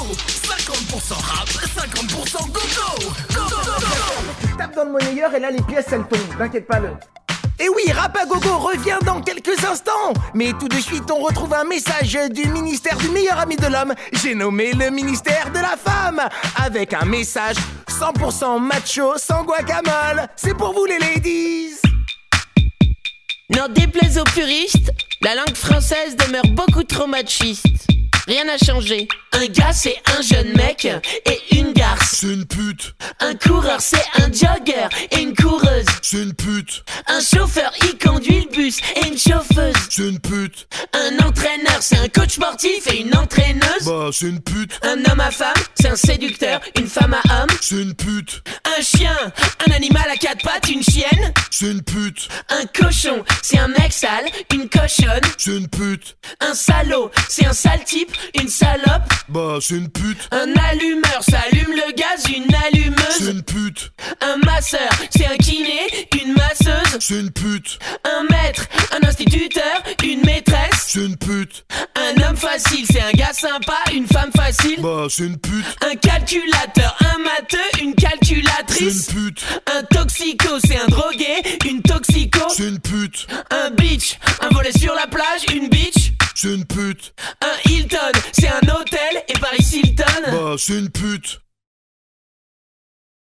50% rap, 50% gogo. Tu tapes dans le monnayeur et là les pièces elles tombent, t'inquiète pas le. Et oui, Rap à Gogo revient dans quelques instants. Mais tout de suite, on retrouve un message du ministère du meilleur ami de l'homme. J'ai nommé le ministère de la femme. Avec un message 100% macho, sans guacamole. C'est pour vous les ladies. N'en déplaise aux puristes, la langue française demeure beaucoup trop machiste. Rien n'a changé. Un gars c'est un jeune mec et une garce. C'est une pute. Un coureur c'est un jogger et une coureuse. C'est une pute. Un chauffeur il conduit le bus et une chauffeuse. C'est une pute. Un entraîneur c'est un coach sportif et une entraîneuse. Bah c'est une pute. Un homme à femme c'est un séducteur, une femme à homme. C'est une pute. Un chien, un animal à quatre pattes, une chienne. C'est une pute. Un cochon c'est un mec sale, une cochonne. C'est une pute. Un salaud c'est un sale type, une salope. Bah c'est une pute. Un allumeur ça allume le gaz, une allumeuse. C'est une pute. Un masseur c'est un kiné, une masseuse. C'est une pute. Un maître, un instituteur, une maîtresse. C'est une pute. Un homme facile c'est un gars sympa, une femme facile. Bah c'est une pute. Un calculateur, un matheux, une calculatrice. C'est une pute. Un toxico c'est un drogué, une toxico. C'est une pute. Un bitch, un volet sur la plage, une bitch. C'est une pute. Un Hilton c'est un hôtel et Paris Hilton. Bah c'est une pute.